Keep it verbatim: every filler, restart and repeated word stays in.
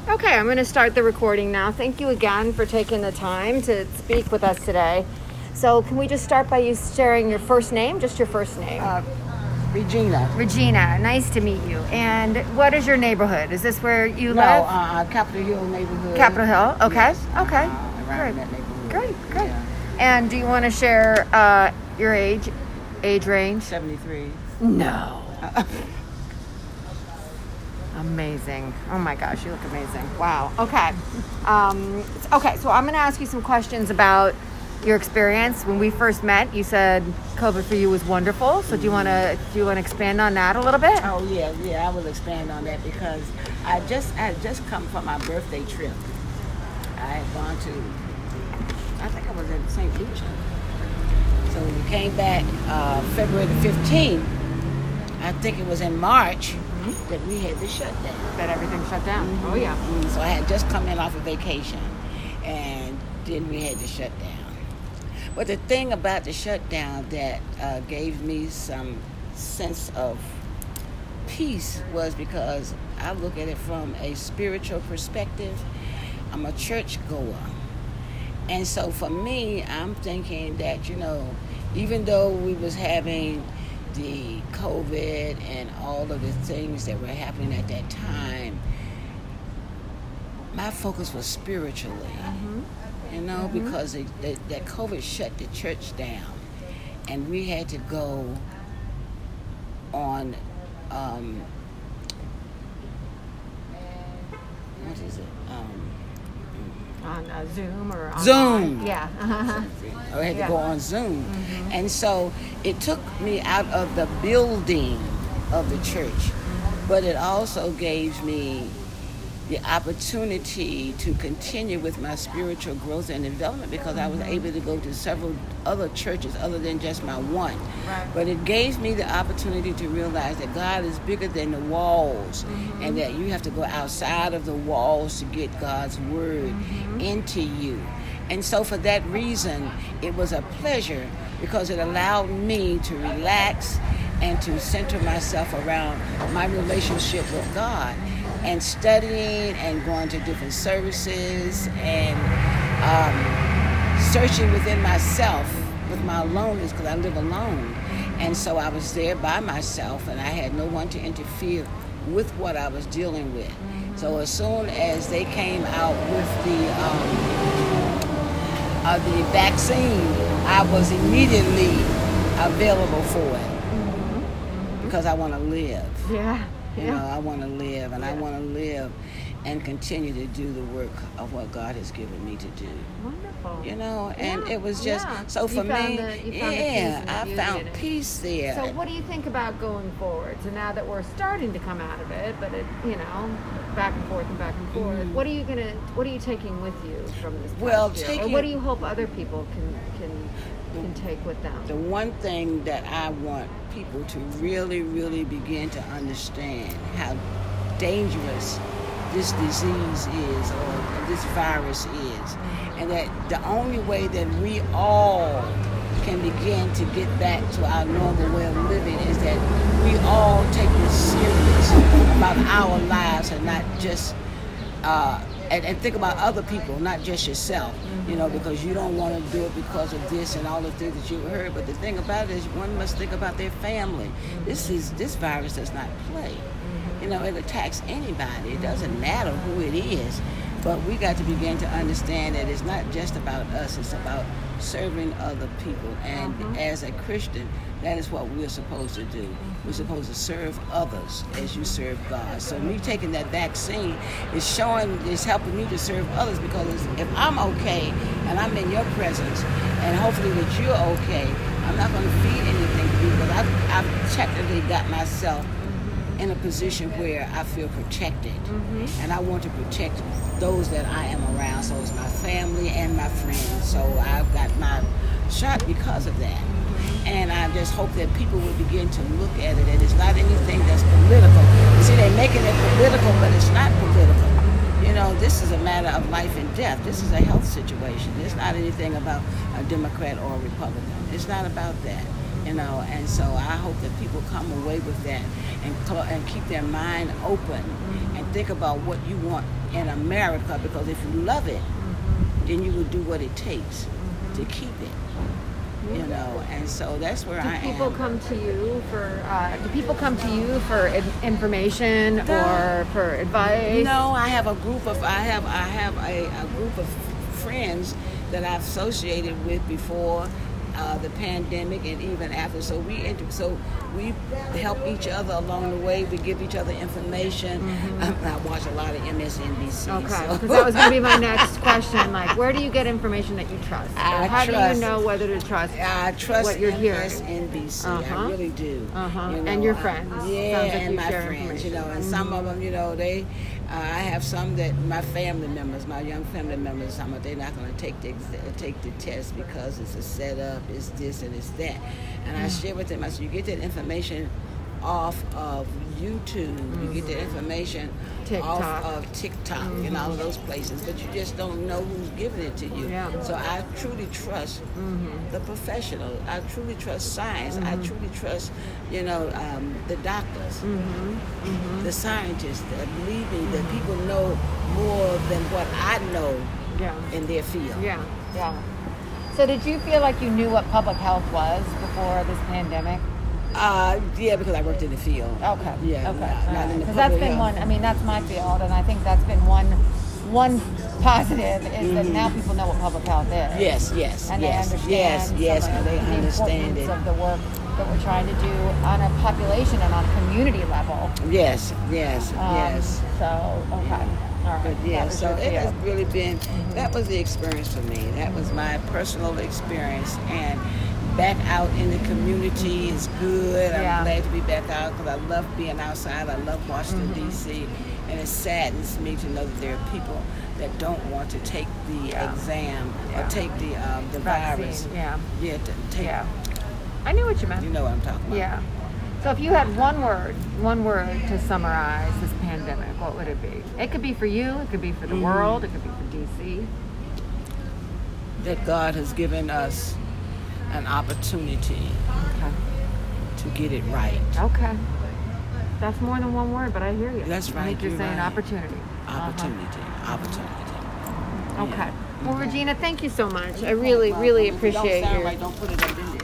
Okay, I'm going to start the recording now. Thank you again for taking the time to speak with us today. So can we just start by you sharing your first name, just your first name? Uh, Regina. Regina, nice to meet you. And what is your neighborhood? Is this where you No, live? uh, Capitol Hill neighborhood. Capitol Hill, okay, Yes, okay. Uh, around Great. that neighborhood. Great, great. Yeah. And do you want to share uh, your age, age range? seventy-three. No. Amazing. Oh my gosh, you look amazing. Wow. Okay. Um, okay, so I'm going to ask you some questions about your experience. When we first met, you said COVID for you was wonderful. So do you want to do you want to expand on that a little bit? Oh yeah, yeah. I will expand on that because I just I had just come from my birthday trip. I had gone to, I think I was in Saint Lucia. So we came back uh, February the fifteenth. I think it was in March mm-hmm. that we had the shutdown. That everything shut down. Mm-hmm. Oh yeah. Mm-hmm. So I had just come in off of vacation, and then we had the shutdown. But the thing about the shutdown that uh, gave me some sense of peace was because I look at it from a spiritual perspective. I'm a church goer. And so for me, I'm thinking that, you know, even though we was having the COVID and all of the things that were happening at that time, my focus was spiritually. Mm-hmm. You know, mm-hmm. because it, that, that COVID shut the church down, and we had to go on, um, what is it? Um, on uh, Zoom or online? Zoom. Yeah. I had yeah. to go on Zoom, mm-hmm. and so it took me out of the building of the church, mm-hmm. but it also gave me the opportunity to continue with my spiritual growth and development because I was able to go to several other churches other than just my one. Right. But it gave me the opportunity to realize that God is bigger than the walls mm-hmm. and that you have to go outside of the walls to get God's word mm-hmm. into you. And so for that reason, it was a pleasure because it allowed me to relax and to center myself around my relationship with God. And studying and going to different services and um, searching within myself with my loneliness because I live alone. And so I was there by myself and I had no one to interfere with what I was dealing with. Mm-hmm. So as soon as they came out with the um, uh, the vaccine, I was immediately available for it mm-hmm. because I want to live. Yeah. You yeah. know, I want to live, and yeah. I want to live and continue to do the work of what God has given me to do. Wonderful. You know, and yeah. it was just, yeah. so for me, the, yeah, I found peace there. So what do you think about going forward? So now that we're starting to come out of it, but it, you know, back and forth and back and forth, mm-hmm. what are you gonna, what are you taking with you from this past well, year? taking, or what do you hope other people can, can, can take with them? The one thing that I want people to really, really begin to understand how dangerous this disease is or this virus is, and that the only way that we all can begin to get back to our normal way of living is that we all take this serious about our lives and not just uh, and, and think about other people, not just yourself, you know, because you don't want to do it because of this and all the things that you heard. But the thing about it is one must think about their family. This is this virus does not play. You know, it attacks anybody. It doesn't matter who it is. But we got to begin to understand that it's not just about us. It's about serving other people. And mm-hmm. as a Christian, that is what we're supposed to do. Mm-hmm. We're supposed to serve others as you serve God. So me taking that vaccine is showing, is helping me to serve others because if I'm okay and I'm in your presence and hopefully that you're okay, I'm not going to feed anything to you because I've, I've technically got myself in a position where I feel protected mm-hmm. and I want to protect those that I am around, so it's my family and my friends. So I've got my shot because of that. Mm-hmm. And I just hope that people will begin to look at it and it's not anything that's political. You see, they're making it political, but it's not political. You know, this is a matter of life and death. This is a health situation. It's not anything about a Democrat or a Republican. It's not about that. You know, and so I hope that people come away with that and and keep their mind open and think about what you want in America, because if you love it, mm-hmm. then you will do what it takes mm-hmm. to keep it. You know, and so that's where do I am. Do people come to you for? Uh, do people come to you for information no. or for advice? No, I have a group of. I have. I have a, a group of friends that I've associated with before uh, the pandemic and even after. So we inter- so we help each other along the way. We give each other information. Mm-hmm. Um, I watch a lot of M S N B C. Okay, because so. that was going to be my next question. Like, where do you get information that you trust? I how trust, do you know whether to trust? I trust what you're M S N B C. Uh-huh. I really do. Uh-huh. You know, and your friends. Yeah, Sounds like and you my share friends. You know, and mm-hmm. some of them, you know, they. Uh, I have some that my family members, my young family members, some of they're not going to take the take the test because it's a setup, it's this and it's that. And mm-hmm. I share with them. I said, you get that information off of YouTube, mm-hmm. you get that information TikTok. off of TikTok mm-hmm. and all of those places, but you just don't know who's giving it to you. Yeah. So I truly trust mm-hmm. the professional. I truly trust science. Mm-hmm. I truly trust, you know, um, the doctors, mm-hmm. Mm-hmm. the scientists that believe me, that people know more than what I know yeah. in their field. Yeah, yeah. So did you feel like you knew what public health was before this pandemic? Uh, yeah, because I worked in the field. Okay. Yeah. Okay. Not, not in the Because that's been health. one. I mean, that's my field, and I think that's been one one positive is mm-hmm. that now people know what public health is. Yes. Yes. And yes. they understand. Yes. Yes. some of And they the understand importance it. of the work that we're trying to do on a population and on a community level. Yes. Yes. Um, yes. So okay. All right. But yeah, so it has field. really been. Mm-hmm. That was the experience for me. That was my personal experience, and. Back out in the community is good. Yeah. I'm glad to be back out because I love being outside. I love Washington, mm-hmm. D C, and it saddens me to know that there are people that don't want to take the yeah. exam yeah. or take the um, the Vaccine. virus. Yeah. Yeah, to take. Yeah. I knew what you meant. You know what I'm talking about. Yeah. So if you had one word, one word to summarize this pandemic, what would it be? It could be for you. It could be for the mm-hmm. world. It could be for D C. That God has given us an opportunity okay. to get it right. Okay. That's more than one word, but I hear you. That's right. I think you're, you're saying right. opportunity. Opportunity. Uh-huh. Opportunity. Okay. Yeah. Well, Regina, thank you so much. I really, really If it appreciate don't sound your... right, don't put it up in there.